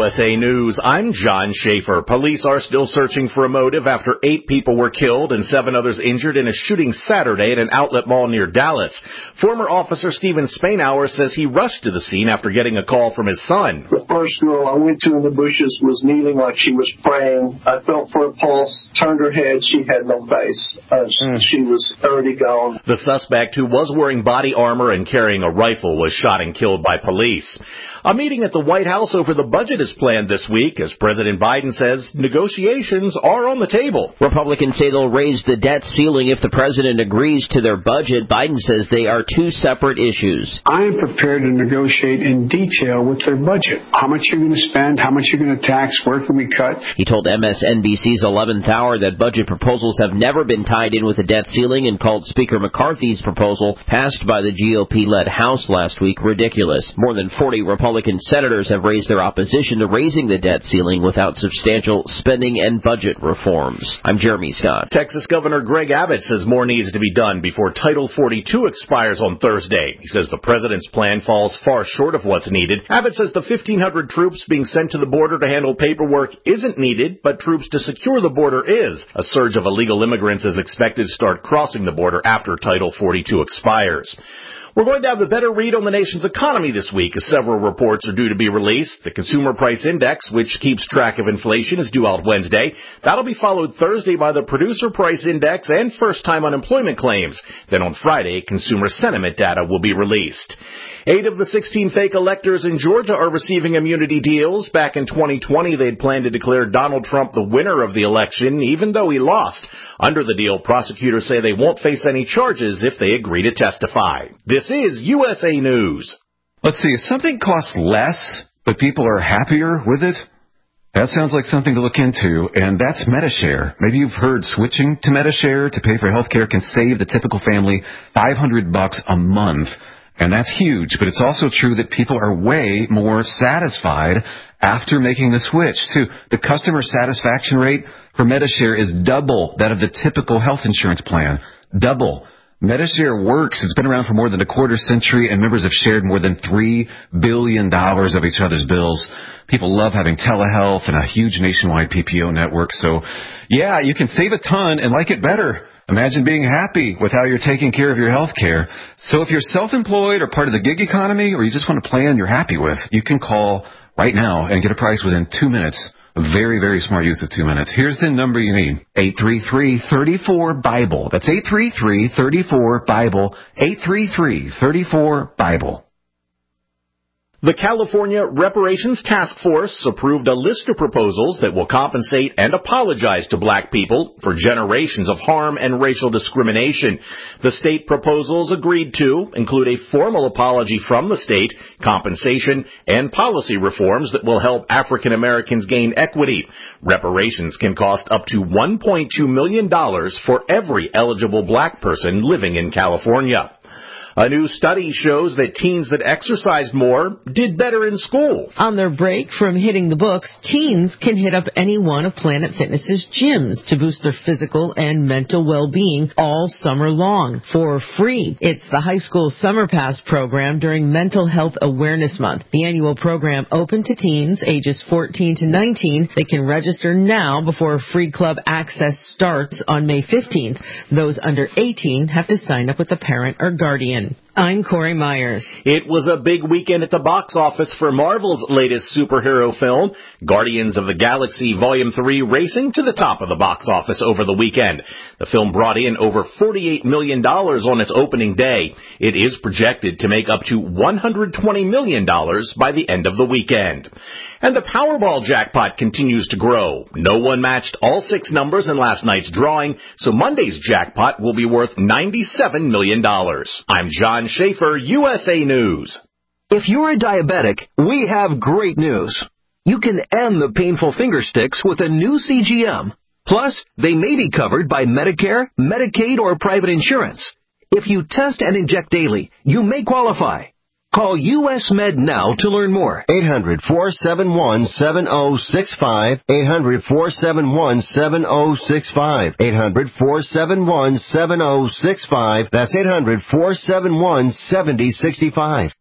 USA News, I'm John Schaefer. Police are still searching for a motive after 8 people were killed and 7 others injured in a shooting Saturday at an outlet mall near Dallas. Former officer Steven Spainhour says he rushed to the scene after getting a call from his son. The first girl I went to in the bushes was kneeling like she was praying. I felt for a pulse, turned her head. She had no face. She was already gone. The suspect, who was wearing body armor and carrying a rifle, was shot and killed by police. A meeting at the White House over the budget is planned this week as President Biden says negotiations are on the table. Republicans say they'll raise the debt ceiling if the president agrees to their budget. Biden says they are 2 separate issues. I am prepared to negotiate in detail with their budget. How much you're going to spend, how much you're going to tax, where can we cut? He told MSNBC's 11th Hour that budget proposals have never been tied in with a debt ceiling and called Speaker McCarthy's proposal, passed by the GOP-led House last week, ridiculous. More than 40 Republican senators have raised their opposition to raising the debt ceiling without substantial spending and budget reforms. I'm Jeremy Scott. Texas Governor Greg Abbott says more needs to be done before Title 42 expires on Thursday. He says the president's plan falls far short of what's needed. Abbott says the 1,500 troops being sent to the border to handle paperwork isn't needed, but troops to secure the border is. A surge of illegal immigrants is expected to start crossing the border after Title 42 expires. We're going to have a better read on the nation's economy this week as several reports are due to be released. The Consumer Price Index, which keeps track of inflation, is due out Wednesday. That'll be followed Thursday by the Producer Price Index and first-time unemployment claims. Then on Friday, consumer sentiment data will be released. 8 of the 16 fake electors in Georgia are receiving immunity deals. Back in 2020, they'd planned to declare Donald Trump the winner of the election, even though he lost. Under the deal, prosecutors say they won't face any charges if they agree to testify. This is USA News. Let's see, if something costs less, but people are happier with it, that sounds like something to look into, and that's Medi-Share. Maybe you've heard switching to Medi-Share to pay for health care can save the typical family $500 a month. And that's huge, but it's also true that people are way more satisfied after making the switch, too. The customer satisfaction rate for Medi-Share is double that of the typical health insurance plan. Double. Medi-Share works. It's been around for more than a quarter century, and members have shared more than $3 billion of each other's bills. People love having telehealth and a huge nationwide PPO network. So, yeah, you can save a ton and like it better. Imagine being happy with how you're taking care of your health care. So if you're self-employed or part of the gig economy or you just want a plan you're happy with, you can call right now and get a price within 2 minutes. A very, very smart use of 2 minutes. Here's the number you need. 833-34-BIBLE. That's 833-34-BIBLE. 833-34-BIBLE. The California Reparations Task Force approved a list of proposals that will compensate and apologize to black people for generations of harm and racial discrimination. The state proposals agreed to include a formal apology from the state, compensation, and policy reforms that will help African Americans gain equity. Reparations can cost up to $1.2 million for every eligible black person living in California. A new study shows that teens that exercised more did better in school. On their break from hitting the books, teens can hit up any one of Planet Fitness's gyms to boost their physical and mental well-being all summer long for free. It's the High School Summer Pass program during Mental Health Awareness Month. The annual program open to teens ages 14 to 19. They can register now before free club access starts on May 15th. Those under 18 have to sign up with a parent or guardian. I'm Corey Myers. It was a big weekend at the box office for Marvel's latest superhero film, Guardians of the Galaxy Volume 3, racing to the top of the box office over the weekend. The film brought in over $48 million on its opening day. It is projected to make up to $120 million by the end of the weekend. And the Powerball jackpot continues to grow. No one matched all 6 numbers in last night's drawing, so Monday's jackpot will be worth $97 million. I'm John Schaefer, USA News. If you're a diabetic, we have great news. You can end the painful finger sticks with a new CGM. Plus, they may be covered by Medicare, Medicaid, or private insurance. If you test and inject daily, you may qualify. Call US Med now to learn more. 800-471-7065. 800-471-7065. 800-471-7065. That's 800-471-7065.